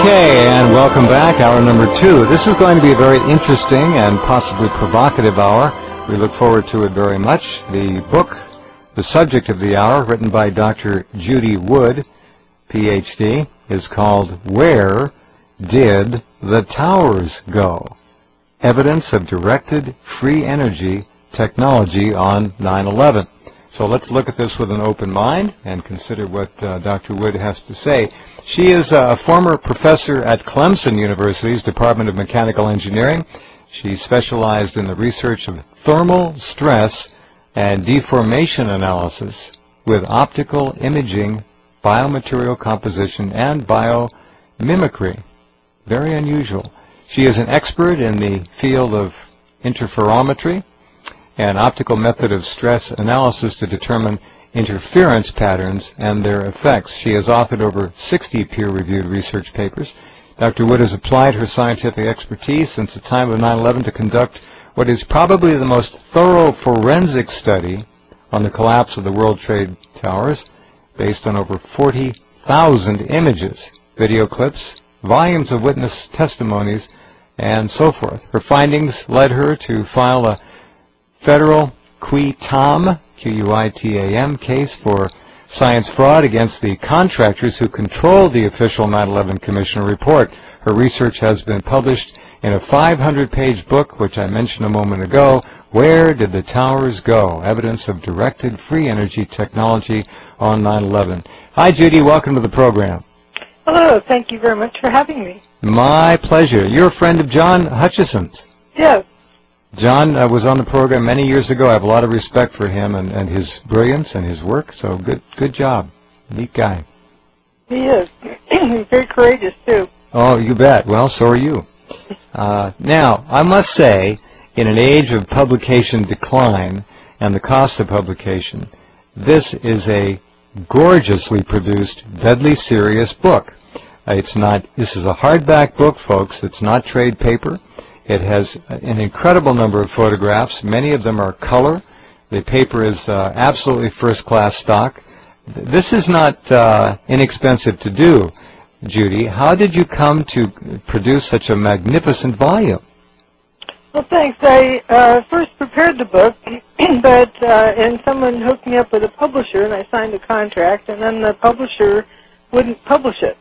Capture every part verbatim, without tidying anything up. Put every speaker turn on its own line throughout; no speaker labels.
Okay, and welcome back. Hour number two. This is going to be a very interesting and possibly provocative hour. We look forward to it very much. The book, the subject of the hour, written by Doctor Judy Wood, P H D, is called Where Did the Towers Go? Evidence of Directed Free Energy Technology on nine eleven. So let's look at this with an open mind and consider what uh, Doctor Wood has to say. She is a former professor at Clemson University's Department of Mechanical Engineering. She specialized in the research of thermal stress and deformation analysis with optical imaging, biomaterial composition, and biomimicry. Very unusual. She is an expert in the field of interferometry, an optical method of stress analysis to determine interference patterns and their effects. She has authored over sixty peer-reviewed research papers. Doctor Wood has applied her scientific expertise since the time of nine eleven to conduct what is probably the most thorough forensic study on the collapse of the World Trade Towers, based on over forty thousand images, video clips, volumes of witness testimonies, and so forth. Her findings led her to file a federal qui tam, Q U I T A M, case for science fraud against the contractors who controlled the official nine eleven Commission report. Her research has been published in a five hundred page book, which I mentioned a moment ago, Where Did the Towers Go? Evidence of Directed Free Energy Technology on nine eleven. Hi, Judy. Welcome to the program.
Hello. Thank you very much for having me.
My pleasure. You're a friend of John Hutchison's.
Yes.
John uh, was on the program many years ago. I have a lot of respect for him and, and his brilliance and his work, so good good job. Neat guy.
He is. He's very courageous, too.
Oh, you bet. Well, so are you. Uh, now, I must say, in an age of publication decline and the cost of publication, this is a gorgeously produced, deadly serious book. Uh, it's not. This is a hardback book, folks. It's not trade paper. It has an incredible number of photographs. Many of them are color. The paper is uh, absolutely first-class stock. This is not uh, inexpensive to do, Judy. How did you come to produce such a magnificent volume?
Well, thanks. I uh, first prepared the book, but uh, and someone hooked me up with a publisher, and I signed a contract, and then the publisher wouldn't publish it.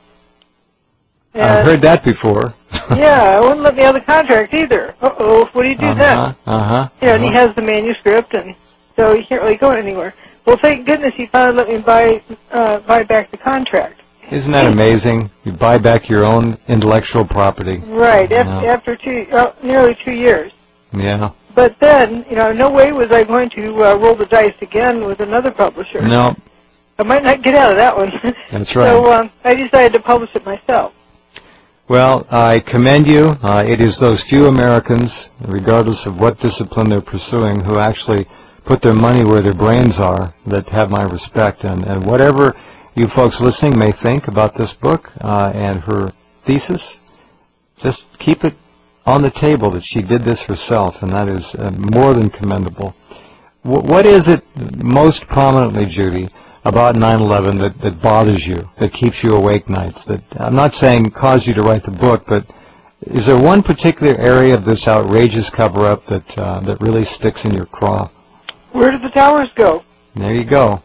And
I've heard that before.
Yeah, it wouldn't let me have the contract either. Uh-oh, what do you do
uh-huh,
then?
Uh-huh, uh-huh.
Yeah, and he has the manuscript, and so he can't really go anywhere. Well, thank goodness he finally let me buy uh, buy back the contract.
Isn't that amazing? You buy back your own intellectual property.
Right,
Yeah.
after, after two, uh, nearly two years.
Yeah.
But then, you know, no way was I going to uh, roll the dice again with another publisher.
No.
I might not get out of that one.
That's right.
So um, I decided to publish it myself.
Well, I commend you. Uh, it is those few Americans, regardless of what discipline they're pursuing, who actually put their money where their brains are that have my respect. And, and whatever you folks listening may think about this book uh, and her thesis, just keep it on the table that she did this herself, and that is uh, more than commendable. W- what is it most prominently, Judy, about nine eleven that, that bothers you, that keeps you awake nights? That I'm not saying caused you to write the book, but is there one particular area of this outrageous cover-up that uh, that really sticks in your craw?
Where did the towers go?
There you go.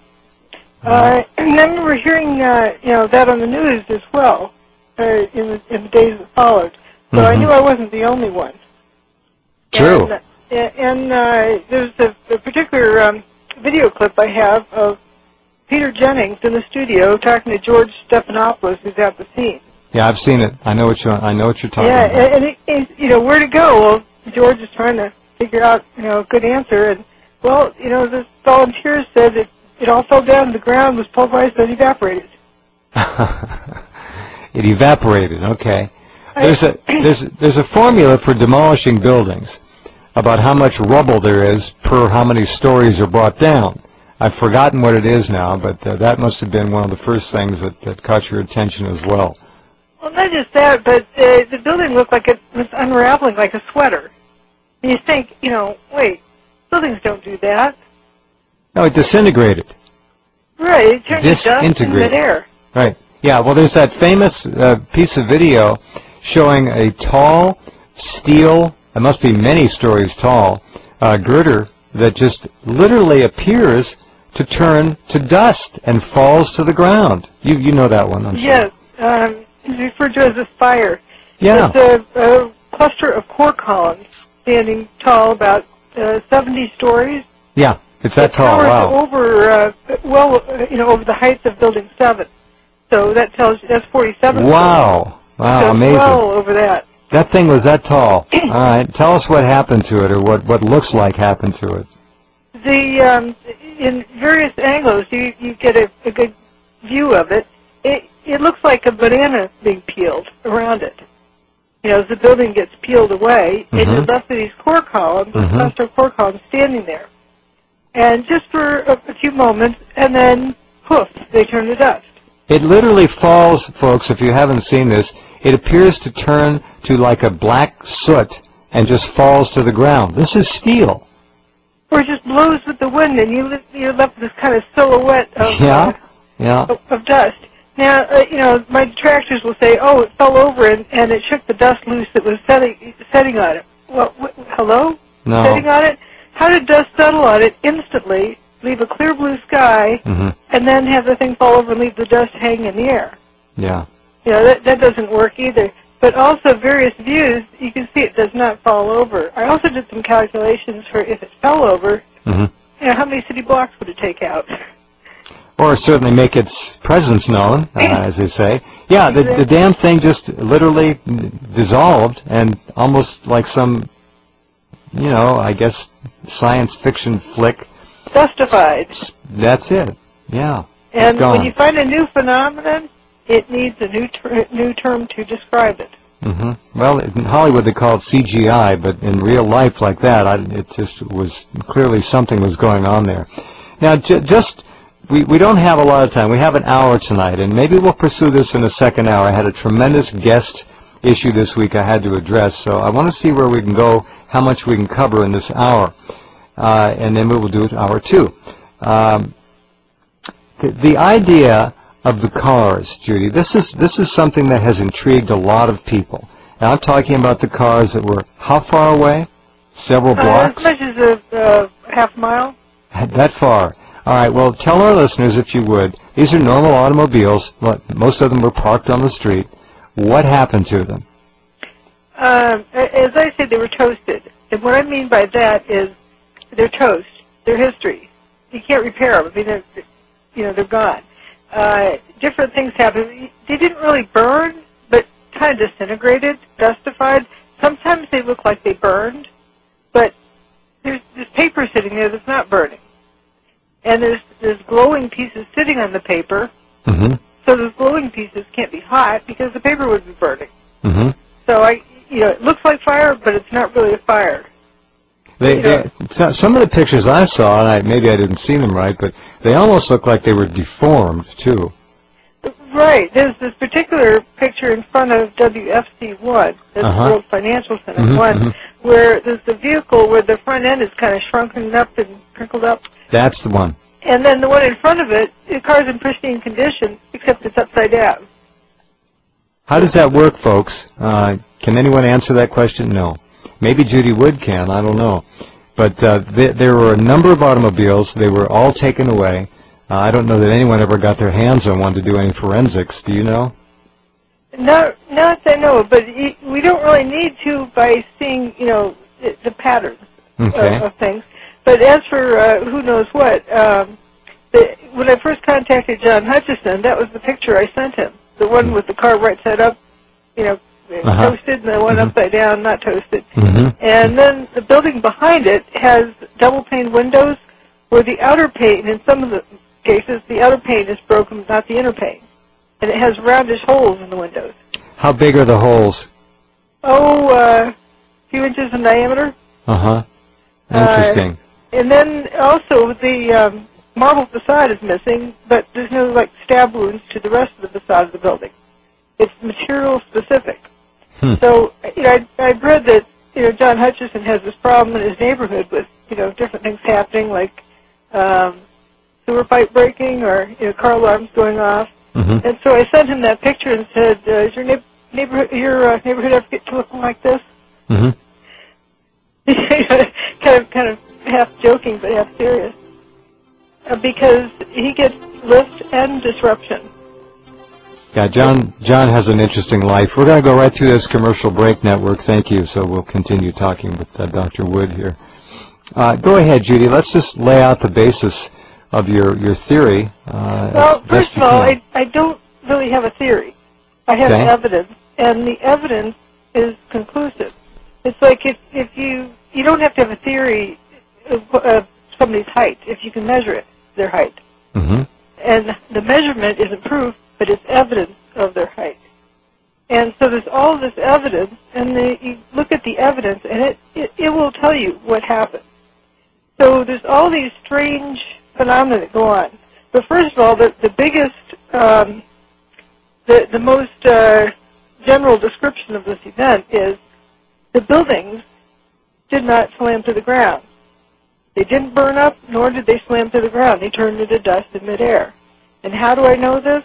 Uh, and I remember hearing, uh, you know, that on the news as well uh, in, the, in the days that followed. So
mm-hmm.
I knew I wasn't the only one.
True.
And, uh, and uh, there's a, a particular um, video clip I have of Peter Jennings in the studio talking to George Stephanopoulos, who's at the scene.
Yeah, I've seen it. I know what you I know what you're talking
yeah,
about.
Yeah, and, it, it, you know, where to go? Well, George is trying to figure out, you know, a good answer, and well, you know, the volunteers said that it all fell down to the ground, was pulverized, and evaporated.
It evaporated. Okay. There's a there's there's a formula for demolishing buildings about how much rubble there is per how many stories are brought down. I've forgotten what it is now, but uh, that must have been one of the first things that, that caught your attention as well.
Well, not just that, but uh, the building looked like it was unraveling like a sweater. And you think, you know, wait, buildings don't do that.
No, it disintegrated.
Right, it turned to dust in
Disintegrated.
midair.
Right. Yeah, well, there's that famous uh, piece of video showing a tall steel, it must be many stories tall, uh, girder that just literally appears to turn to dust and falls to the ground. You you know that one, I'm sure.
Yes, um, it's referred to as a spire.
Yeah.
It's a, a cluster of core columns standing tall, about uh, seventy stories.
Yeah, it's that
it
tall.
Towers
Wow.
over, uh, well, uh, you know, over the height of Building Seven. So that tells you that's forty-seven.
Wow.
Stories.
Wow,
so
amazing.
Well over that.
That thing was that tall. All right, tell us what happened to it, or what what looks like happened to it.
The um, in various angles, you you get a, a good view of it. It it looks like a banana being peeled around it. You know, as the building gets peeled away, mm-hmm. and you're left with these core columns, mm-hmm. cluster of core columns standing there. And just for a, a few moments, and then poof, they turn to dust.
It literally falls, folks, if you haven't seen this, it appears to turn to like a black soot and just falls to the ground. This is steel.
Or it just blows with the wind, and you, you're left with this kind of silhouette of,
yeah,
uh,
yeah.
of, of dust. Now, uh, you know, my detractors will say, oh, it fell over and, and it shook the dust loose that was setting, setting on it. Well, wh- hello?
No.
Setting on it? How did dust settle on it instantly, leave a clear blue sky, mm-hmm. and then have the thing fall over and leave the dust hanging in the air?
Yeah.
You know, that, that doesn't work either. But also various views, you can see it does not fall over. I also did some calculations for if it fell over, mm-hmm. you know, how many city blocks would it take out?
Or certainly make its presence known, uh, as they say. Yeah, the, the damn thing just literally dissolved, and almost like some, you know, I guess, science fiction flick.
Dustified.
That's it. Yeah.
And when you find a new phenomenon, it needs a new ter- new term to describe it.
Mm-hmm. Well, in Hollywood they call it C G I, but in real life like that, I, it just was clearly something was going on there. Now, j- just... We, we don't have a lot of time. We have an hour tonight, and maybe we'll pursue this in a second hour. I had a tremendous guest issue this week I had to address, so I want to see where we can go, how much we can cover in this hour, uh, and then we will do it hour two. Um, the, the idea of the cars, Judy, this is this is something that has intrigued a lot of people. Now, I'm talking about the cars that were how far away? Several blocks?
Uh, as much as a uh, half mile.
That far. All right, well, tell our listeners, if you would, these are normal automobiles. Most of them were parked on the street. What happened to them?
Um, as I said, they were toasted. And what I mean by that is they're toast. They're history. You can't repair them. I mean, they're, you know, they're gone. Uh, different things happened. They didn't really burn, but kind of disintegrated, dustified. Sometimes they look like they burned, but there's, there's paper sitting there that's not burning. And there's there's glowing pieces sitting on the paper, mm-hmm. so those glowing pieces can't be hot because the paper would be burning. Mm-hmm. So I, you know, it looks like fire, but it's not really a fire.
They, they, some of the pictures I saw, and I, maybe I didn't see them right, but they almost look like they were deformed too.
Right. There's this particular picture in front of W F C one, that's uh-huh. the World Financial Center mm-hmm, one, mm-hmm. where there's the vehicle where the front end is kind of shrunken up and crinkled up.
That's the one.
And then the one in front of it, the car's in pristine condition, except it's upside down.
How does that work, folks? Uh, can anyone answer that question? No. Maybe Judy Wood can. I don't know. But uh, th- there were a number of automobiles. They were all taken away. Uh, I don't know that anyone ever got their hands on one to do any forensics. Do you know?
No, not that I know, but we don't really need to by seeing, you know, the, the patterns
okay.
of, of things. But as for uh, who knows what, um, the, when I first contacted John Hutchison, that was the picture I sent him. The one mm-hmm. with the car right side up, you know, uh-huh. toasted, and the one mm-hmm. upside down, not toasted. Mm-hmm. And then the building behind it has double-pane windows where the outer pane, in some of the cases, the outer pane is broken, not the inner pane. And it has roundish holes in the windows.
How big are the holes?
Oh, uh, a few inches in diameter.
Uh-huh. Interesting.
Uh, and then also the um, marble facade is missing, but there's no, like, stab wounds to the rest of the facade of the building. It's material specific. Hmm. So, you know, I, I've read that, you know, John Hutchison has this problem in his neighborhood with, you know, different things happening, like um, sewer pipe breaking or, you know, car alarms going off.
Mm-hmm.
And so I sent him that picture and said, uh, "Is your neigh- neighborhood your uh, neighborhood ever get to looking like this?"
Mm-hmm.
kind of, kind of half joking but half serious, uh, because he gets lift and disruption.
Yeah, John. John has an interesting life. We're going to go right through this commercial break, network. Thank you. So we'll continue talking with uh, Doctor Wood here. Uh, go ahead, Judy. Let's just lay out the basis of your your theory. Uh,
Well,
as
first
best
of
you
all,
can.
I, I don't really have a theory. I have
Okay.
evidence, and the evidence is conclusive. It's like if, if you you don't have to have a theory of uh, somebody's height if you can measure it, their height.
Mm-hmm.
And the measurement isn't proof, but it's evidence of their height. And so there's all this evidence, and the, you look at the evidence, and it, it, it will tell you what happened. So there's all these strange phenomena that go on. But first of all, the, the biggest, um, the, the most uh, general description of this event is the buildings did not slam to the ground. They didn't burn up, nor did they slam to the ground. They turned into dust in midair. And how do I know this?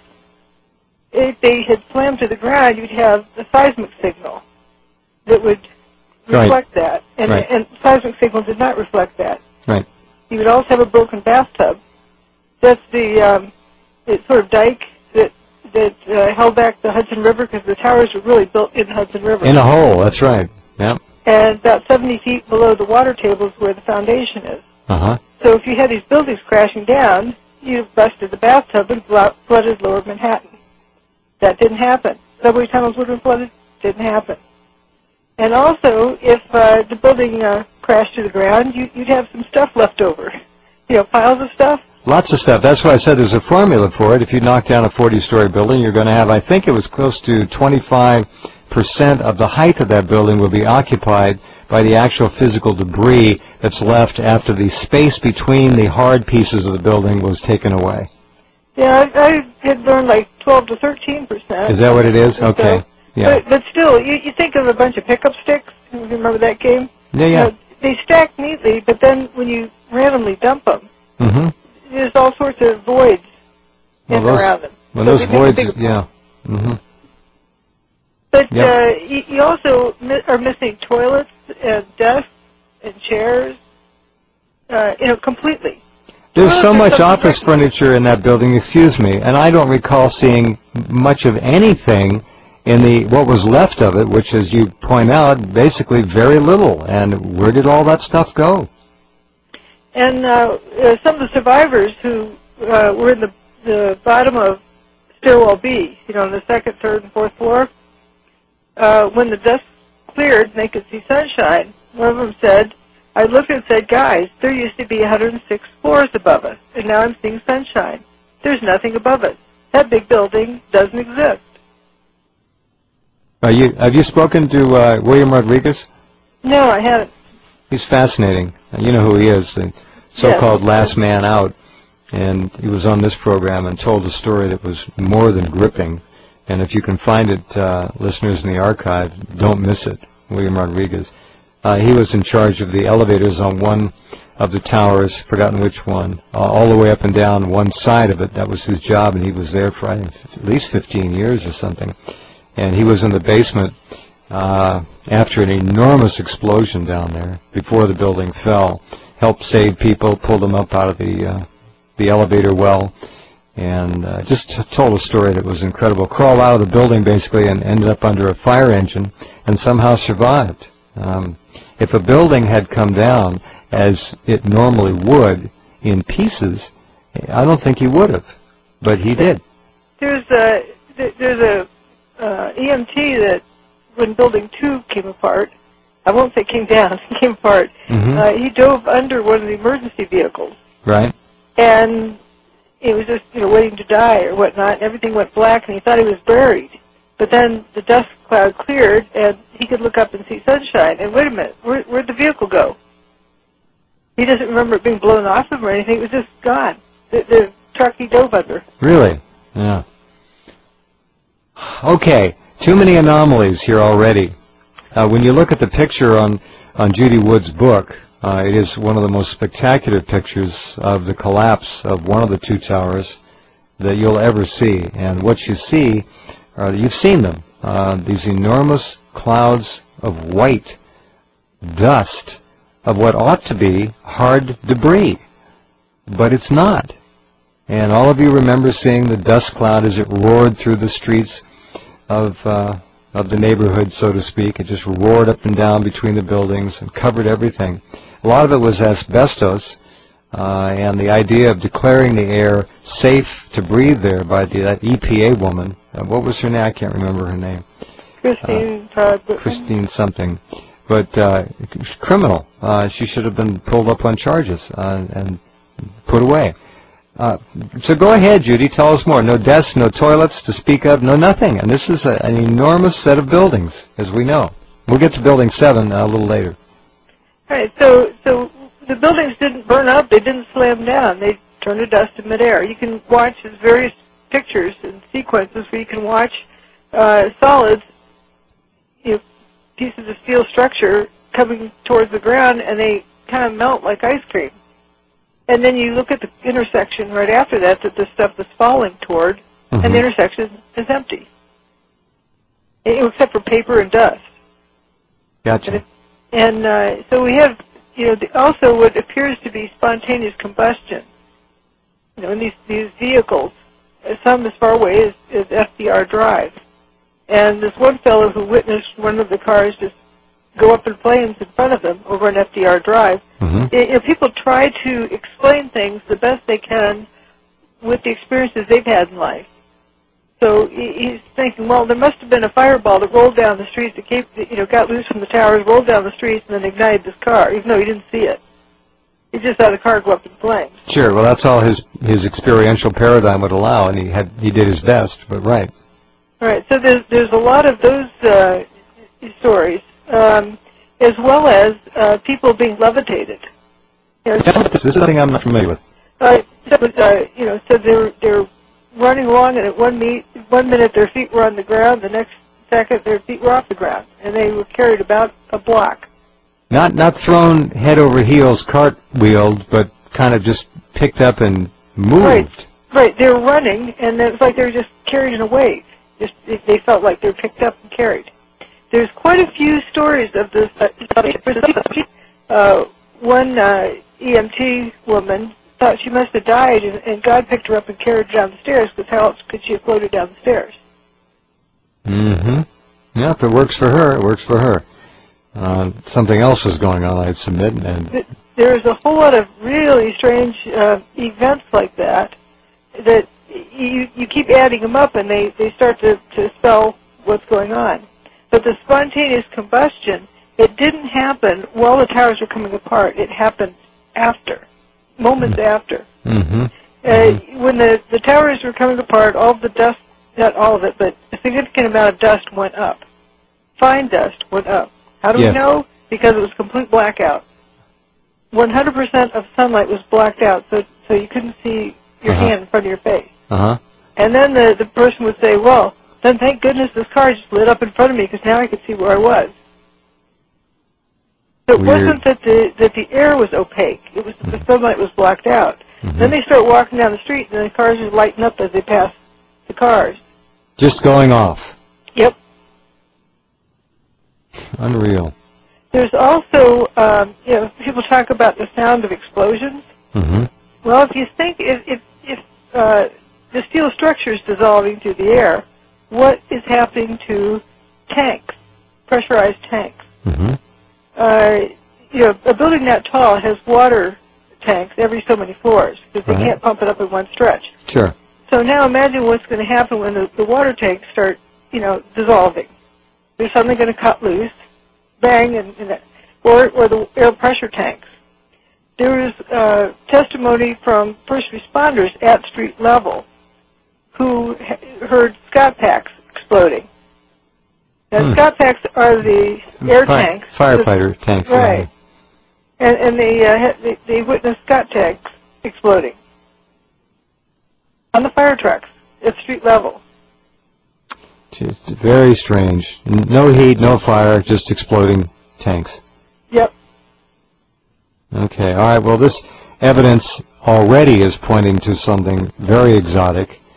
If they had slammed to the ground, you'd have a seismic signal that would reflect
Right.
that. And,
Right.
and seismic signal did not reflect that.
Right.
You would also have a broken bathtub. That's the, um, the sort of dike that that uh, held back the Hudson River, because the towers were really built in the Hudson River.
In a hole. That's right. Yep.
And about seventy feet below the water table is where the foundation is.
Uh-huh.
So if you had these buildings crashing down, you busted the bathtub and flooded lower Manhattan. That didn't happen. Subway tunnels would have been flooded. Didn't happen. And also, if uh, the building uh, crashed to the ground, you, you'd have some stuff left over. You know, piles of stuff.
Lots of stuff. That's why I said there's a formula for it. If you knock down a forty-story building, you're going to have, I think it was close to twenty-five percent of the height of that building will be occupied by the actual physical debris that's left after the space between the hard pieces of the building was taken away.
Yeah, I, I had learned like twelve to thirteen percent.
Is that what it is?
So,
Okay. Yeah.
But, but still, you, you think of a bunch of pickup sticks. You remember that game?
Yeah, yeah.
You know, they stack neatly, but then when you randomly dump them,
Mm-hmm.
there's all sorts of voids
Well,
in
those,
around them.
well,
So
those
they make a
voids,
big-
yeah. Mm-hmm.
But
Yep.
uh, you, you also mi- are missing toilets and desks and chairs, uh, you know, completely.
There's
Toilets
so
are
much
something
office
like-
furniture in that building, excuse me, and I don't recall seeing much of anything in the what was left of it, which, as you point out, basically very little. And where did all that stuff go?
And uh, uh, some of the survivors who uh, were in the, the bottom of stairwell B, you know, on the second, third, and fourth floor, uh, when the dust cleared and they could see sunshine, one of them said, I looked and said, guys, there used to be one hundred six floors above us, and now I'm seeing sunshine. There's nothing above us. That big building doesn't exist.
Are you, have you spoken to uh, William Rodriguez?
No, I haven't.
He's fascinating. You know who he is, the so-called
Yes.
last man out. And he was on this program and told a story that was more than gripping. And if you can find it, uh, listeners in the archive, don't miss it, William Rodriguez. Uh, he was in charge of the elevators on one of the towers, forgotten which one, uh, all the way up and down one side of it. That was his job, and he was there for I think, at least fifteen years or something. And he was in the basement uh, after an enormous explosion down there before the building fell, helped save people, pulled them up out of the uh, the elevator well, and uh, just t- told a story that was incredible. Crawled out of the building basically and ended up under a fire engine and somehow survived. Um, if a building had come down as it normally would in pieces, I don't think he would have, but he did.
There's a, there's a uh, E M T that when Building two came apart, I won't say came down, it came apart,
Mm-hmm.
uh, he dove under one of the emergency vehicles.
Right?
And he was just, you know, waiting to die or whatnot, and everything went black, and he thought he was buried. But then the dust cloud cleared, and he could look up and see sunshine. And wait a minute, where, where'd the vehicle go? He doesn't remember it being blown off him or anything. It was just gone. The, the truck he dove under.
Really? Yeah. Okay, too many anomalies here already. Uh, when you look at the picture on, on Judy Wood's book, uh, it is one of the most spectacular pictures of the collapse of one of the two towers. that you'll ever see. And what you see, are, you've seen them, uh, these enormous clouds of white dust of what ought to be hard debris, but it's not. And all of you remember seeing the dust cloud as it roared through the streets of uh, of the neighborhood, so to speak. It just roared up and down between the buildings and covered everything. A lot of it was asbestos, uh, and the idea of declaring the air safe to breathe there by the, that E P A woman, uh, what was her name? I can't remember her name.
Christine uh,
Christine something. But uh, criminal. Uh, she should have been pulled up on charges uh, and put away. Uh, so go ahead, Judy. Tell us more. No desks, no toilets to speak of, no nothing. And this is a, an enormous set of buildings, as we know. We'll get to Building seven uh, a little later.
All right. So, so the buildings didn't burn up. They didn't slam down. They turned to dust in midair. You can watch various pictures and sequences where you can watch uh, solids, you know, pieces of steel structure coming towards the ground, and they kind of melt like ice cream. And then you look at the intersection right after that that the stuff was falling toward, mm-hmm. and the intersection is empty, except for paper and dust.
Gotcha.
And, it, and uh, so we have, you know, the, also what appears to be spontaneous combustion. You know, in these these vehicles, some as far away as, as F D R Drive, and this one fellow who witnessed one of the cars just go up in flames in front of him over on F D R Drive.
Mm-hmm.
It, you know, people try to explain things the best they can with the experiences they've had in life. So he, he's thinking, well, there must have been a fireball that rolled down the streets, that came, you know, got loose from the towers, rolled down the streets, and then ignited this car, even though he didn't see it. He just saw the car go up in flames.
Sure. Well, that's all his his experiential paradigm would allow, and he had he did his best. But right.
All right. So there's there's a lot of those uh, stories. Um, as well as uh, people being levitated. You know,
this, this is something I'm not familiar with.
Uh, so, uh, you know, so they're they're running along, and at one meet, one minute their feet were on the ground, the next second their feet were off the ground, and they were carried about a block.
Not not thrown head over heels, cartwheeled, but kind of just picked up and moved.
Right, right. They were running, and it was like they were just carried in a wave. Just they felt like they were picked up and carried. There's quite a few stories of this. Uh, one uh, E M T woman thought she must have died, and, and God picked her up and carried her down the stairs, because how else could she have floated down the stairs?
Mm-hmm. Yeah, if it works for her, it works for her. Uh, something else was going on, I'd submit. And
there's a whole lot of really strange uh, events like that that you, you keep adding them up, and they, they start to, to spell what's going on. But the spontaneous combustion, it didn't happen while the towers were coming apart. It happened after, moments mm-hmm. after.
Mm-hmm.
Uh,
mm-hmm.
When the, the towers were coming apart, all of the dust, not all of it, but a significant amount of dust went up. Fine dust went up. How do
yes.
we know? Because it was complete blackout. one hundred percent of sunlight was blacked out, so so you couldn't see your
uh-huh.
hand in front of your face.
Uh-huh.
And then the, the person would say, well, then thank goodness this car just lit up in front of me, because now I could see where I was. So it
Weird.
wasn't that the that the air was opaque. It was that the sunlight was blacked out.
Mm-hmm.
Then they start walking down the street, and the cars just lighten up as they pass the cars.
Just going off.
Yep.
Unreal.
There's also, um, you know, people talk about the sound of explosions.
Mm-hmm.
Well, if you think if if, if uh, the steel structure is dissolving through the air, what is happening to tanks, pressurized tanks?
Mm-hmm.
Uh, you know, a building that tall has water tanks every so many floors, because
right.
they can't pump it up in one stretch.
Sure.
So now imagine what's going to happen when the, the water tanks start, you know, dissolving. They're suddenly going to cut loose, bang, and, and or or the air pressure tanks. There is uh, testimony from first responders at street level who ha- heard Scott packs exploding. Now,
hmm.
Scott packs are the air
Fi-
tanks.
Firefighter the, tanks.
Right. Yeah. And, and they, uh, ha- they, they witnessed Scott tanks exploding on the fire trucks at street level.
Just very strange. No heat, no fire, just exploding tanks.
Yep.
Okay, all right. Well, this evidence already is pointing to something very exotic.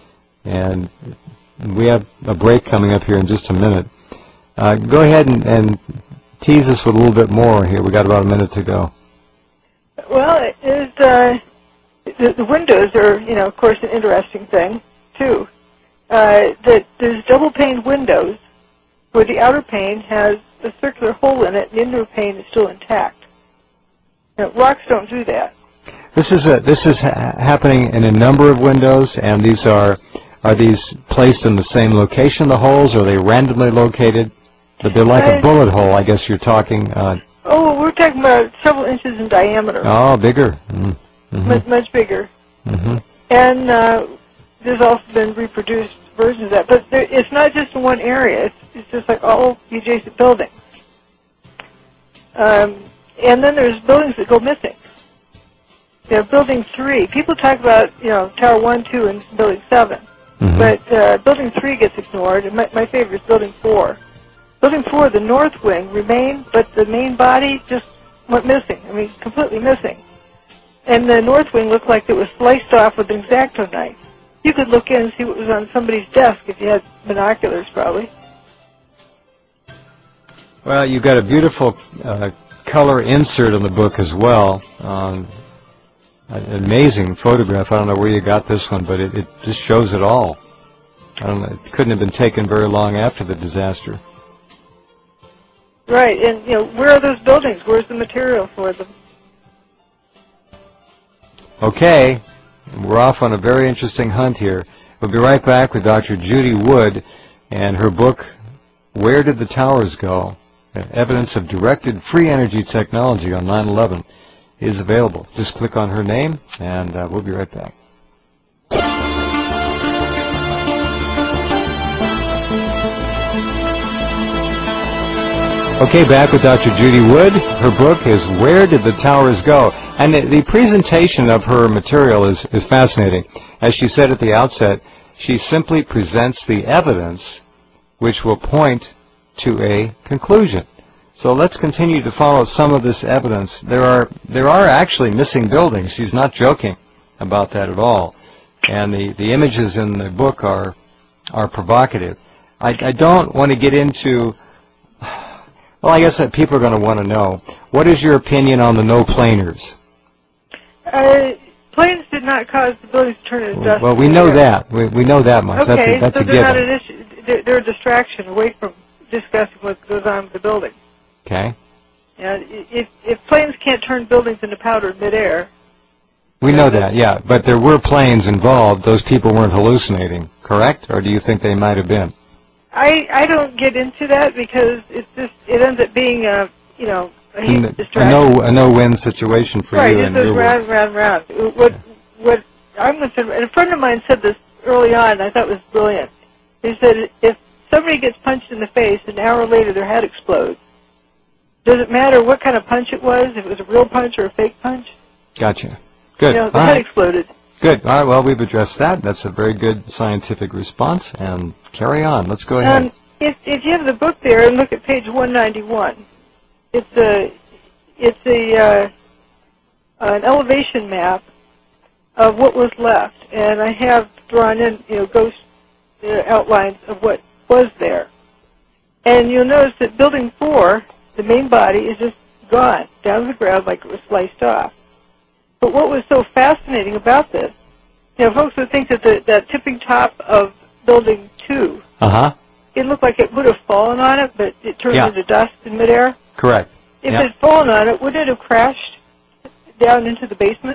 And we have a break coming up here in just a minute. Uh, go ahead and, and tease us with a little bit more here. We got about a minute to go.
Well, it is, uh, the, the windows are, you know, of course, an interesting thing, too. Uh, that there's double-paned windows where the outer pane has a circular hole in it and the inner pane is still intact. Now, rocks don't do that.
This is a, this is ha happening in a number of windows, and these are are these placed in the same location, the holes, or are they randomly located? But they're like uh, a bullet hole, I guess you're talking. Uh,
oh, we're talking about several inches in diameter.
Oh, bigger. Mm-hmm.
Much, much bigger.
Mm-hmm.
And uh, there's also been reproduced versions of that. But there, it's not just in one area. It's, it's just like all the adjacent buildings. Um, and then there's buildings that go missing. You know, building three. People talk about, you know, Tower one, two, and building seven. Mm-hmm. But uh, building three gets ignored, and my, my favorite is building four. Building four, the north wing remained, but the main body just went missing. I mean, completely missing. And the north wing looked like it was sliced off with an X-Acto knife. You could look in and see what was on somebody's desk if you had binoculars, probably.
Well, you've got a beautiful uh, color insert in the book as well. Um, an amazing photograph. I don't know where you got this one, but it, it just shows it all. I don't know. It couldn't have been taken very long after the disaster.
Right, and you know, where are those buildings? Where's the material for them?
Okay, we're off on a very interesting hunt here. We'll be right back with Doctor Judy Wood and her book, Where Did the Towers Go? Evidence of Directed Free Energy Technology on nine eleven is available. Just click on her name, and uh, we'll be right back. Okay, back with Doctor Judy Wood. Her book is Where Did the Towers Go? And the, the presentation of her material is, is fascinating. As she said at the outset, she simply presents the evidence which will point to a conclusion. So let's continue to follow some of this evidence. There are, there are actually missing buildings. She's not joking about that at all. And the, the images in the book are, are provocative. I, I don't want to get into... Well, I guess that people are going to want to know. What is your opinion on the no-planers?
Uh, planes did not cause the buildings to turn into dust.
Well, we know that. We, we know that much.
Okay,
that's a, that's
so
a
they're
given.
not an issue. They're, they're a distraction away from discussing what goes on with the building.
Okay.
And if, if planes can't turn buildings into powder in midair...
We know that, yeah. But there were planes involved. Those people weren't hallucinating, correct? Or do you think they might have been?
I, I don't get into that because it's just it ends up being a you know a huge
a
distraction.
no a no win situation for
right,
you.
Right, it goes round, round, round. What what I'm concerned, and a friend of mine said this early on, and I thought it was brilliant. He said if somebody gets punched in the face, an hour later their head explodes. Does it matter what kind of punch it was? If it was a real punch or a fake punch?
Gotcha. Good.
You know, the
All
head
right.
exploded.
Good. All right, well, we've addressed that. That's a very good scientific response, and carry on. Let's go ahead.
Um, if, if you have the book there and look at page one ninety-one, it's a, it's a, uh, an elevation map of what was left, and I have drawn in, you know, ghost uh, outlines of what was there. And you'll notice that building four, the main body, is just gone, down to the ground like it was sliced off. But what was so fascinating about this, you know, folks would think that the that tipping top of building two,
uh-huh.
it looked like it would have fallen on it, but it turned
yeah.
into dust in midair.
Correct.
If
yep.
it had fallen on it, wouldn't it have crashed down into the basement?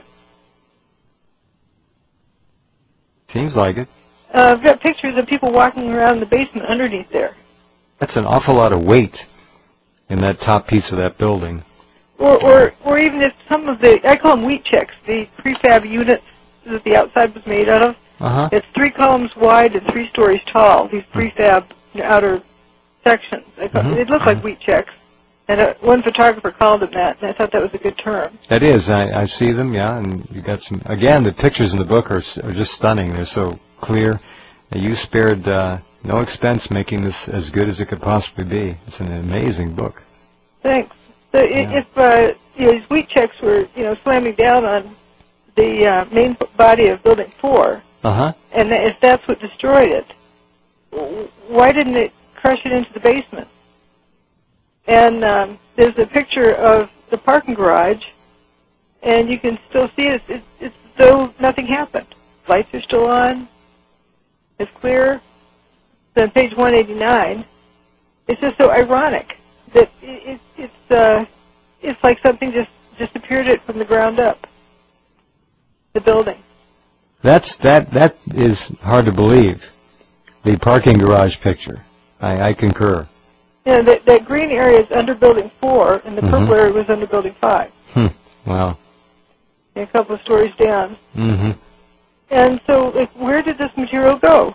Seems like it.
Uh, I've got pictures of people walking around the basement underneath there.
That's an awful lot of weight in that top piece of that building.
Or, or, or even if some of the, I call them wheat checks, the prefab units that the outside was made out of.
Uh-huh.
It's three columns wide and three stories tall, these prefab outer sections. I thought, mm-hmm. It looked like wheat checks. And uh, one photographer called them that, and I thought that was a good term.
That is. I, I see them, yeah, and you got some, again, the pictures in the book are, are just stunning. They're so clear. You spared uh, no expense making this as good as it could possibly be. It's an amazing book.
Thanks. So yeah. if uh, you know, these wheat checks were, you know, slamming down on the uh, main body of building four,
Uh-huh.
And if that's what destroyed it, why didn't it crush it into the basement? And um, there's a picture of the parking garage, and you can still see it. It's, it's as though nothing happened. Lights are still on. It's clear. So on page one eighty-nine, it's just so ironic that it, it, it's uh, it's like something just disappeared it from the ground up. The building.
That's that that is hard to believe. The parking garage picture. I, I concur.
Yeah, that, that green area is under building four, and the
Mm-hmm.
purple area was under building five.
Hmm. Wow.
A couple of stories down.
Mm-hmm.
And so, like, where did this material go?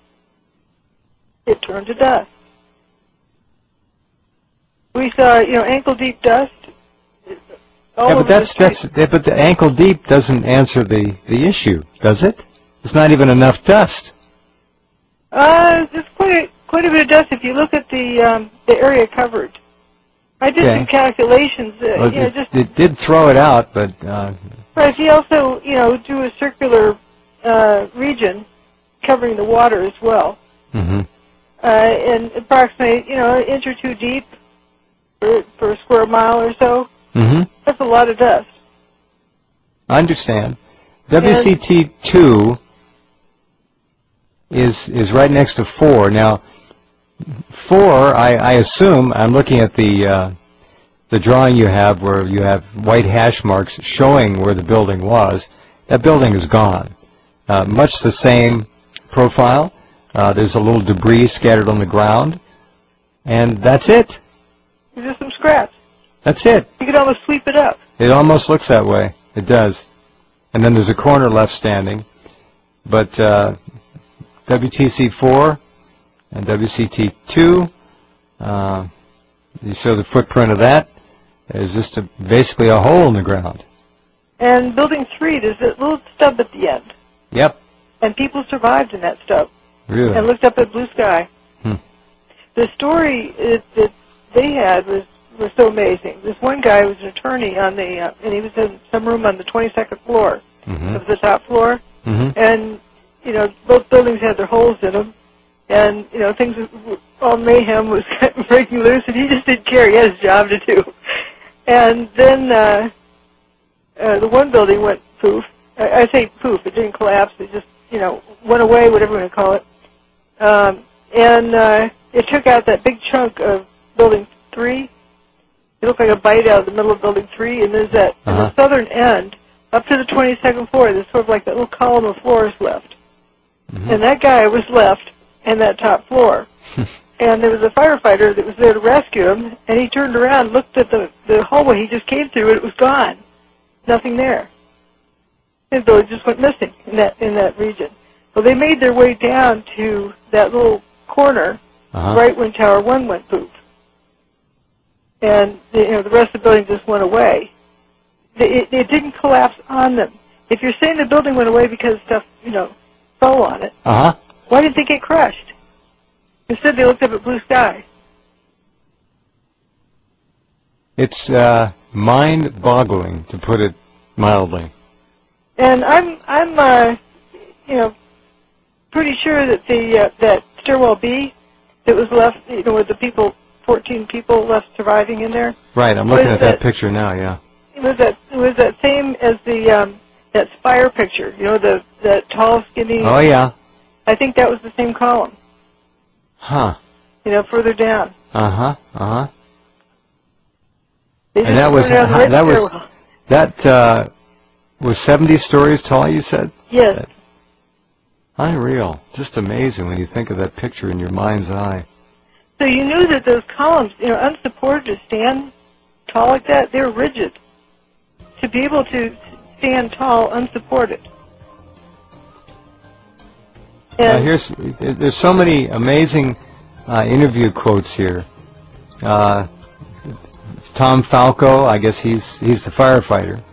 It turned to dust. We saw, you know, ankle-deep dust. All
Yeah,
over
but that's
the
that's
street.
yeah, but the ankle deep doesn't answer the the issue, does it? It's not even enough dust.
Uh, there's quite a, quite a bit of dust if you look at the um, the area covered. I did
Okay.
some calculations. Uh,
Well,
you know,
it,
just
it did throw it out, but uh,
but if you also, you know, do a circular uh, region covering the water as well,
mm-hmm.
uh, and approximately, you know, an inch or two deep for, for a square mile or so,
Mm-hmm.
that's a lot of dust.
I understand. W C T two is is right next to four. Now, four, I, I assume, I'm looking at the uh, the drawing you have where you have white hash marks showing where the building was. That building is gone. Uh, much the same profile. Uh, there's a little debris scattered on the ground, and that's it.
There's just some scraps.
That's it.
You could almost sweep it up.
It almost looks that way. It does. And then there's a corner left standing. But uh, W T C four and W C T two, uh, you show the footprint of that. There's just a, basically a hole in the ground.
And building three, there's a little stub at the end.
Yep.
And people survived in that stub.
Really?
And looked up at blue sky.
Hmm.
The story is, that they had was, was so amazing. This one guy was an attorney on the, uh, and he was in some room on the twenty-second floor.
Mm-hmm.
It was the top floor.
Mm-hmm.
And, you know, both buildings had their holes in them. And, you know, things, all mayhem was breaking loose, and he just didn't care. He had his job to do. And then uh, uh, the one building went poof. I, I say poof. It didn't collapse. It just, you know, went away, whatever you want to call it. Um, and uh, it took out that big chunk of building three. It looked like a bite out of the middle of building three. And there's that,
Uh-huh.
in the southern end, up to the twenty-second floor, there's sort of like that little column of floors left.
Mm-hmm.
And that guy was left in that top floor. And there was a firefighter that was there to rescue him, and he turned around, looked at the, the hallway he just came through, and it was gone. Nothing there. His building just went missing in that in that region. So they made their way down to that little corner
Uh-huh.
right when Tower One went poof. And the, you know, the rest of the building just went away. It, it didn't collapse on them. If you're saying the building went away because stuff, you know, fell on it,
Uh-huh.
why did they get crushed? Instead, they looked up at blue sky.
It's uh, mind-boggling, to put it mildly.
And I'm, I'm, uh, you know, pretty sure that the uh, that stairwell B that was left, you know, with the people, fourteen people left surviving in there.
Right, I'm looking
was
at that,
that
picture now, yeah.
It was that it was that same as the um, that spire picture. You know, the the tall, skinny.
Oh, yeah.
I think that was the same column.
Huh.
You know, further down.
Uh-huh, uh-huh.
They
And
just
that was,
went down the right
that was,
stairwell.
that uh, was seventy stories tall, you said?
Yes.
That, unreal. Just amazing when you think of that picture in your mind's eye.
So you knew that those columns, you know, unsupported to stand tall like that, they were rigid. To be able to stand tall unsupported.
Now
And
here's, there's so many amazing uh, interview quotes here. Uh, Tom Falco, I guess he's he's the firefighter.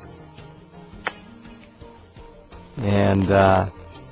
And uh,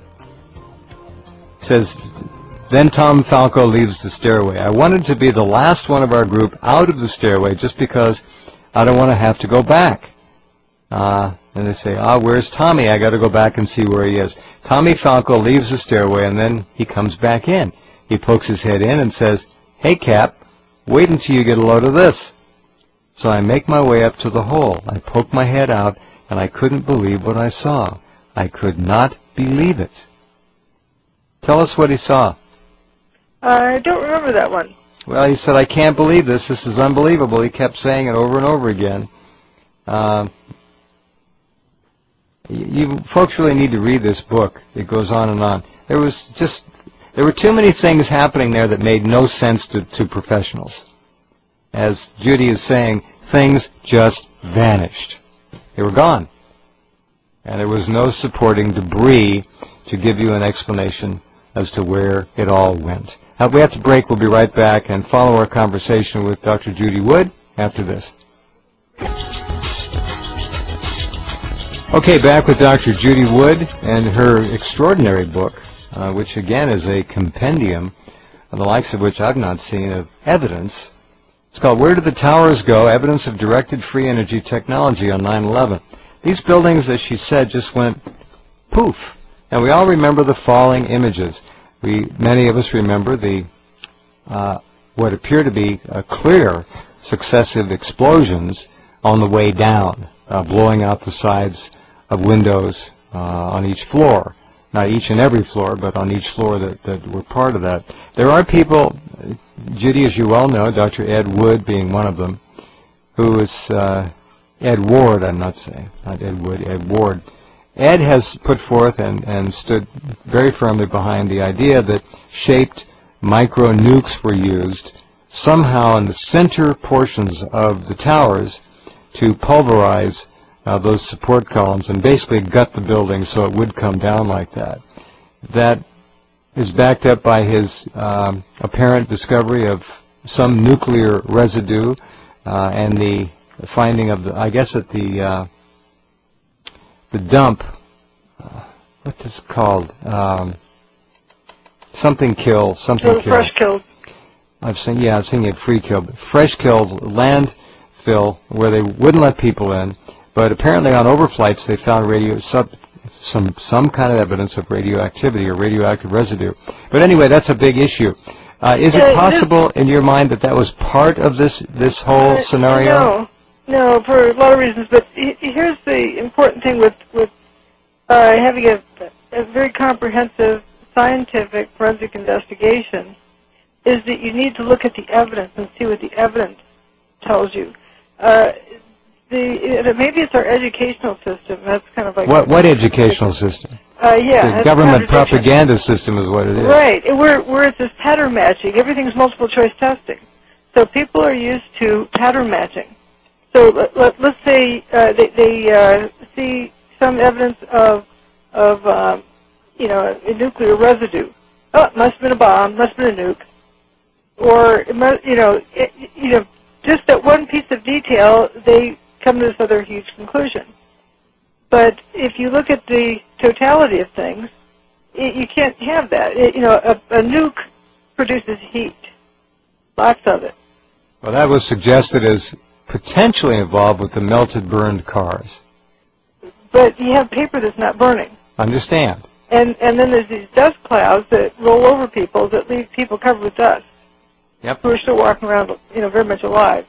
says, then Tom Falco leaves the stairway. I wanted to be the last one of our group out of the stairway just because I don't want to have to go back. Uh, and they say, ah, where's Tommy? I got to go back and see where he is. Tommy Falco leaves the stairway, and then he comes back in. He pokes his head in and says, hey, Cap, wait until you get a load of this. So I make my way up to the hole. I poke my head out, and I couldn't believe what I saw. I could not believe it. Tell us what he saw.
I don't remember that one.
Well, he said, I can't believe this. This is unbelievable. He kept saying it over and over again. Uh, you, you folks really need to read this book. It goes on and on. There was just, there were too many things happening there that made no sense to, to professionals. As Judy is saying, things just vanished. They were gone. And there was no supporting debris to give you an explanation as to where it all went. Uh, we have to break. We'll be right back and follow our conversation with Doctor Judy Wood after this. Okay, back with Doctor Judy Wood and her extraordinary book, uh, which again is a compendium, the likes of which I've not seen, of evidence. It's called Where Did the Towers Go? Evidence of Directed Free Energy Technology on nine eleven. These buildings, as she said, just went poof. And we all remember the falling images. We, many of us remember the uh, what appear to be uh, clear successive explosions on the way down, uh, blowing out the sides of windows uh, on each floor. Not each and every floor, but on each floor that, that were part of that. There are people, Judy, as you well know, Doctor Ed Wood being one of them, who is, uh, Ed Ward, I'm not saying, not Ed Wood, Ed Ward. Ed has put forth and, and stood very firmly behind the idea that shaped micro nukes were used somehow in the center portions of the towers to pulverize uh, those support columns and basically gut the building so it would come down like that. That is backed up by his um, apparent discovery of some nuclear residue uh, and the finding of the, I guess at the uh, the dump, uh, what is it called? Um, something kill, something
oh,
kill.
Fresh killed.
I've seen, yeah, I've seen it free kill, but fresh killed landfill where they wouldn't let people in, but apparently on overflights they found radio sub, some some kind of evidence of radioactivity or radioactive residue. But anyway, that's a big issue. Uh, is it possible in your mind that that was part of this this whole
uh,
scenario?
No. No, for a lot of reasons. But here's the important thing with with uh, having a, a very comprehensive scientific forensic investigation is that you need to look at the evidence and see what the evidence tells you. Uh, the it, maybe it's our educational system. That's kind of like
what what educational system?
Uh, yeah,
it's a government propaganda system is what it is.
Right. We're we're it's this pattern matching. Everything's multiple choice testing. So people are used to pattern matching. So let, let, let's say uh, they, they uh, see some evidence of, of um, you know, a nuclear residue. Oh, it must have been a bomb, must have been a nuke. Or, it must, you know, it, you know, just that one piece of detail, they come to this other huge conclusion. But if you look at the totality of things, it, you can't have that. It, you know, a, a nuke produces heat, lots of it.
Well, that was suggested as potentially involved with the melted, burned cars.
But you have paper that's not burning.
Understand.
And and then there's these dust clouds that roll over people that leave people covered with dust.
Yep.
Who are still walking around, you know, very much alive.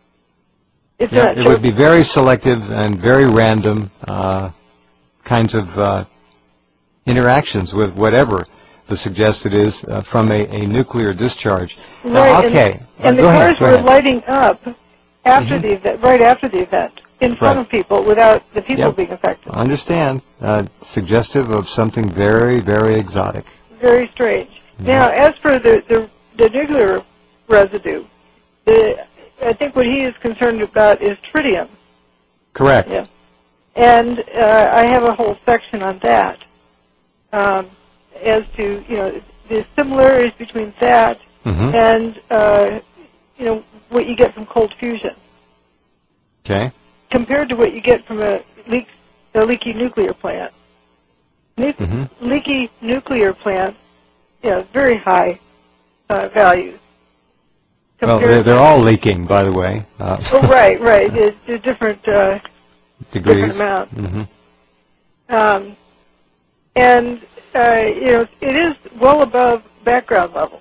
It's
yep. It would be very selective and very random uh, kinds of uh, interactions with whatever the suggested is uh, from a, a nuclear discharge.
Right.
Now, okay.
And, and
uh,
the
ahead,
cars were
ahead.
lighting up after
mm-hmm.
the event, right after the event, in front
right.
of people without the people
yep.
being affected.
I understand. Uh, suggestive of something very, very exotic.
Very strange.
Mm-hmm.
Now, as for the, the, the nuclear residue, the, I think what he is concerned about is tritium.
Correct.
Yeah. And uh, I have a whole section on that um, as to, you know, the similarities between that
mm-hmm.
and, uh, you know, what you get from cold fusion.
Okay.
Compared to what you get from a, leak, a leaky nuclear plant. Nu-
mm-hmm.
Leaky nuclear plant, you know, very high uh, values.
Well, they're, they're all leaking, by the way. Uh,
oh, right, right. It's, it's different uh,
Degrees.
different amount.
Mm-hmm.
Um, and, uh, you know, it is well above background level.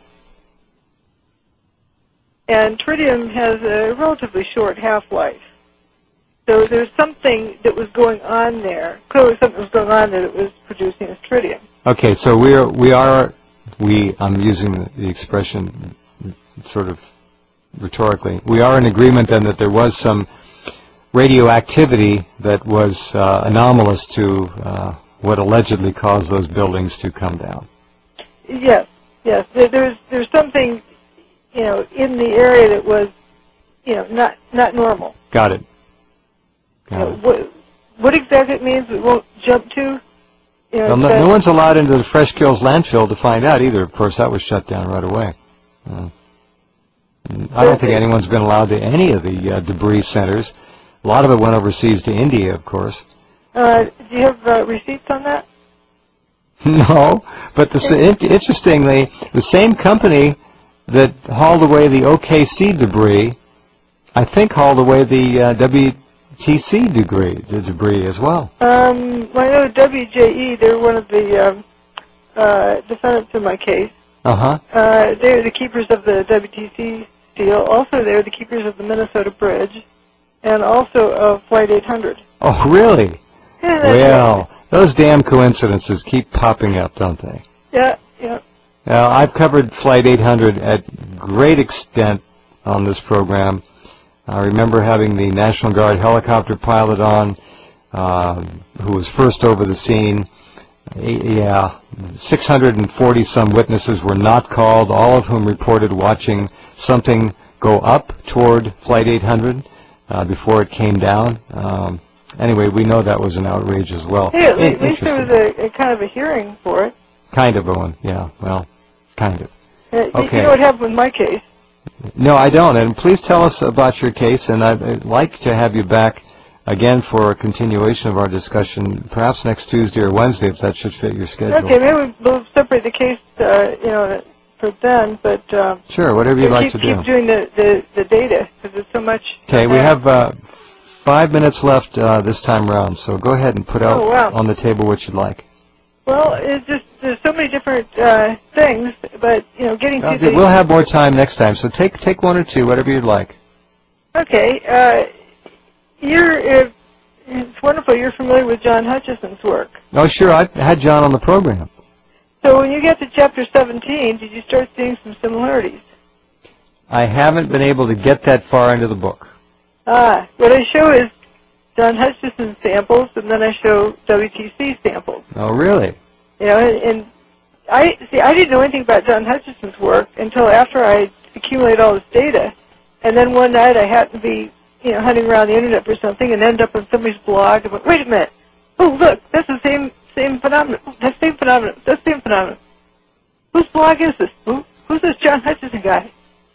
And tritium has a relatively short half-life. So there's something that was going on there. Clearly something was going on there that was producing this tritium.
Okay, so we are, we are, we, I'm using the, the expression sort of rhetorically, we are in agreement then that there was some radioactivity that was uh, anomalous to uh, what allegedly caused those buildings to come down.
Yes, yes. There, there's, there's something, you know, in the area that was, you know, not, not normal.
Got it.
You know, what, what exactly it means we won't jump to. You know,
well, no, no one's allowed into the Fresh Kills landfill to find out either. Of course, that was shut down right away. Uh, I don't think anyone's been allowed to any of the uh, debris centers. A lot of it went overseas to India, of course.
Uh, do you have uh, receipts on that?
No, but the, in, interestingly, the same company that hauled away the O K C debris, I think hauled away the uh, W T C debris, the debris as well.
Um, well, I know W J E, they're one of the um, uh, defendants in my case.
Uh-huh.
Uh, they're the keepers of the W T C steel. Also, they're the keepers of the Minnesota Bridge, and also of Flight eight hundred.
Oh, really?
Yeah,
well, those damn coincidences keep popping up, don't they?
Yeah, yeah.
Now, I've covered Flight eight hundred at great extent on this program. I remember having the National Guard helicopter pilot on, uh, who was first over the scene. Yeah, six hundred forty some witnesses were not called, all of whom reported watching something go up toward Flight eight hundred uh, before it came down. Um, anyway, we know that was an outrage as well.
Hey, at least, least there was a, a kind of a hearing for it.
Kind of a one, yeah, well, kind of.
Uh,
okay.
You know what happened with my case?
No, I don't. And please tell us about your case, and I'd, I'd like to have you back again for a continuation of our discussion, perhaps next Tuesday or Wednesday, if that should fit your schedule.
Okay, maybe we'll separate the case, uh, you know, for then, but... Uh,
sure, whatever you'd like
keep,
to do.
Keep doing the, the, the data, because there's so much...
Okay, we have uh, five minutes left uh, this time around, so go ahead and put out
oh, wow.
on the table what you'd like.
Well, it's just, there's so many different uh, things, but, you know, getting
well,
to the...
We'll have more time next time, so take take one or two, whatever you'd like.
Okay, uh, you're, uh, it's wonderful, you're familiar with John Hutchison's work.
Oh, sure, I had John on the program.
So when you get to chapter seventeen, did you start seeing some similarities?
I haven't been able to get that far into the book.
Ah, what I show is John Hutchison samples, and then I show W T C samples.
Oh, really?
You know, and I see. I didn't know anything about John Hutchison's work until after I accumulated all this data, and then one night I happened to be, you know, hunting around the internet for something, and ended up on somebody's blog. And went, wait a minute! Oh, look, that's the same same phenomenon. That same phenomenon. That same phenomenon. Whose blog is this? Who, who's this John Hutchison guy?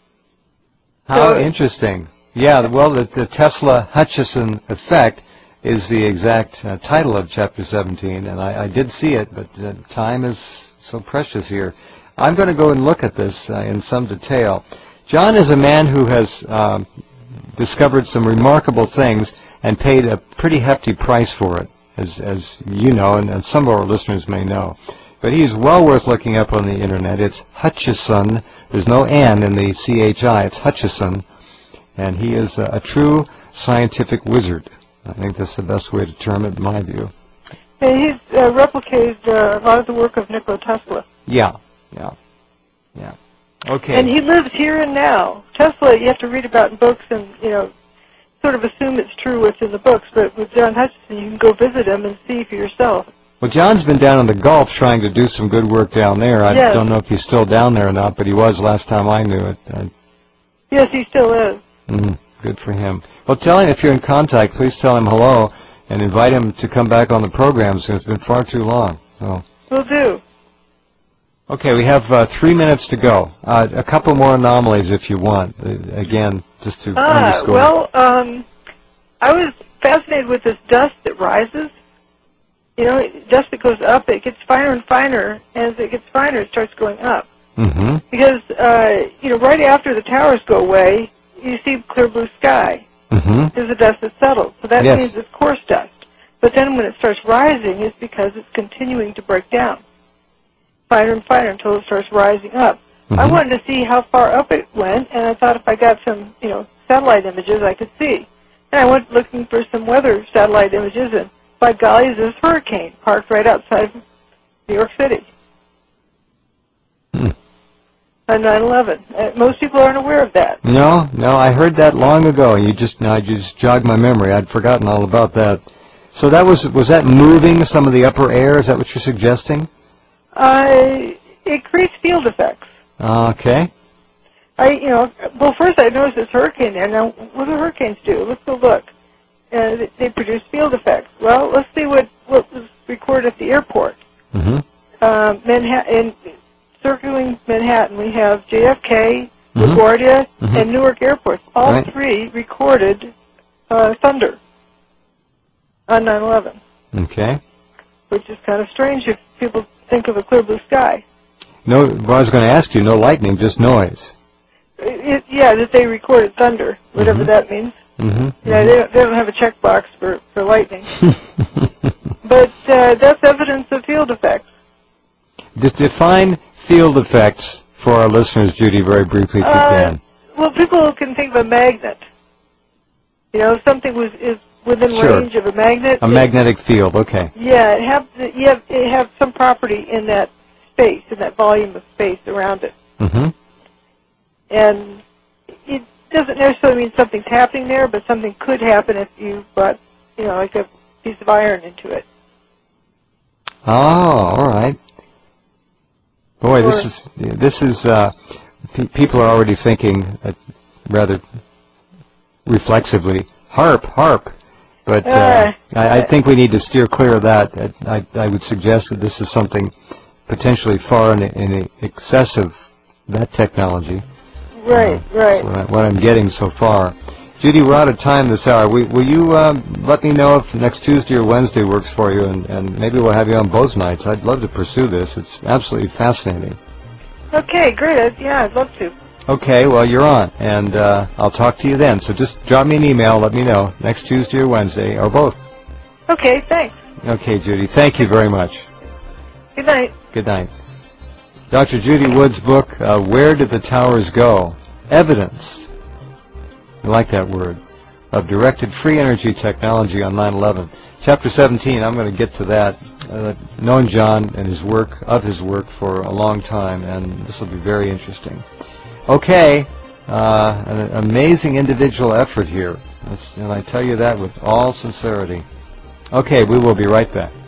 How
so,
interesting. Yeah, well, the, the Tesla-Hutchison effect is the exact uh, title of Chapter seventeen, and I, I did see it, but uh, time is so precious here. I'm going to go and look at this uh, in some detail. John is a man who has um, discovered some remarkable things and paid a pretty hefty price for it, as, as you know, and, and some of our listeners may know. But he is well worth looking up on the Internet. It's Hutchison. There's no N in the C H I. It's Hutchison. And he is a, a true scientific wizard. I think that's the best way to term it in my view.
And he's uh, replicated uh, a lot of the work of Nikola Tesla.
Yeah, yeah, yeah. Okay.
And he lives here and now. Tesla, you have to read about in books and, you know, sort of assume it's true what's in the books. But with John Hutchison, you can go visit him and see for yourself.
Well, John's been down in the Gulf trying to do some good work down there. I
yes.
don't know if he's still down there or not, but he was last time I knew it. Uh,
yes, he still is.
Mm, good for him. Well, tell him if you're in contact, please tell him hello and invite him to come back on the program since it's been far too long. So.
Will do.
Okay, we have uh, three minutes to go. Uh, a couple more anomalies if you want. Uh, again, just to
ah,
underscore.
Well, um, I was fascinated with this dust that rises. You know, dust that goes up, it gets finer and finer. And as it gets finer, it starts going up.
Mm-hmm.
Because, uh, you know, right after the towers go away, you see clear blue sky.
Mm-hmm. Mm-hmm.
is the dust that settles. So that
Yes.
means it's coarse dust. But then when it starts rising, it's because it's continuing to break down, finer and finer until it starts rising up.
Mm-hmm.
I wanted to see how far up it went, and I thought if I got some, you know, satellite images, I could see. And I went looking for some weather satellite images, and by golly, there's this hurricane parked right outside New York City
Mm.
on nine eleven. Uh, most people aren't aware of that.
No, no, I heard that long ago. You just now you just jogged my memory. I'd forgotten all about that. So that was was that moving some of the upper air? Is that what you're suggesting?
Uh, it creates field effects.
Okay.
I, you know, well, first I noticed this hurricane there. Now, what do hurricanes do? Let's go look. Uh, they- they produce field effects. Well, let's see what, what was recorded at the airport.
Mm-hmm.
Uh, Manhattan, in circling Manhattan, we have J F K,
Mm-hmm.
LaGuardia,
Mm-hmm.
and Newark airports. All
Right.
three recorded uh, thunder on nine eleven,
Okay.
which is kind of strange if people think of a clear blue sky.
No, well, I was going to ask you, no lightning, just noise.
It, yeah, that they recorded thunder, whatever
Mhm.
that means.
Mm-hmm.
Yeah, they don't, they don't have a checkbox for, for lightning. But uh, that's evidence of field effects.
Just define field effects for our listeners, Judy, very briefly, if you
Uh,
can.
well, people can think of a magnet. You know, if something was is within
Sure.
range of a magnet.
A
it-
magnetic field, okay.
Yeah, it have you have it have some property in that space, in that volume of space around it,
Mm-hmm.
and it doesn't necessarily mean something's happening there, but something could happen if you brought, you know, like a piece of iron into it.
Oh, all right. Boy,
Or-
this is this is. Uh, pe- people are already thinking uh, rather reflexively, harp, harp. But uh,
Uh,
I, I think we need to steer clear of that. I, I would suggest that this is something potentially far in, in excess of that technology.
Right,
Uh,
right.
so what, I, what I'm getting so far. Judy, we're out of time this hour. We, will you um, let me know if next Tuesday or Wednesday works for you, and, and maybe we'll have you on both nights. I'd love to pursue this. It's absolutely fascinating.
Okay, great. I'd- Yeah, I'd love to.
Okay, well, you're on, and uh, I'll talk to you then. So just drop me an email, let me know, next Tuesday or Wednesday, or both.
Okay, thanks.
Okay, Judy, thank you very much.
Good night.
Good night. Doctor Judy Wood's book, uh, Where Did the Towers Go? Evidence, I like that word, of directed free energy technology on nine eleven. Chapter seventeen, I'm going to get to that. Uh, known John and his work, of his work for a long time, and this will be very interesting. Okay, uh, an amazing individual effort here, That's, and I tell you that with all sincerity. Okay, we will be right back.